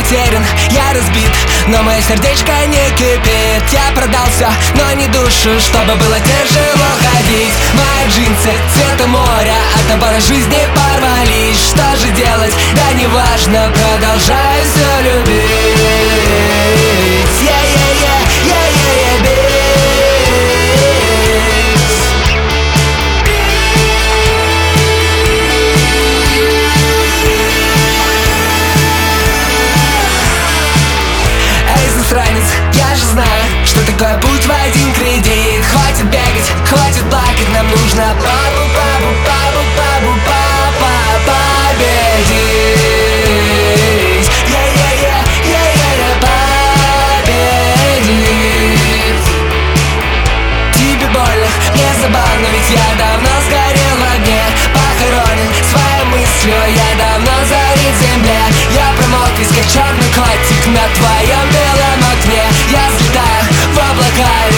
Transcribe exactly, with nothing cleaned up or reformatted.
потерян, я разбит, но мое сердечко не кипит. Я продал все, но не душу, чтобы было тяжело ходить. Мои джинсы цвета моря, от напора жизни порвались. Что же делать? Да неважно, продолжаю все любить. Yeah-yeah-yeah, yeah-yeah-yeah, bitch. Я же знаю, что такое путь в один кредит. Хватит бегать, хватит плакать, нам нужно папу, папу, папу, папу, папа, победить. Я-я-я, я-я-я, победить. Тебе больно, мне забавно, ведь я давно сгорел в огне. Похоронен своей мыслью, я давно зарит в земле. Я промок весь как черный котик на твоем белом окне. Я взлетаю в облака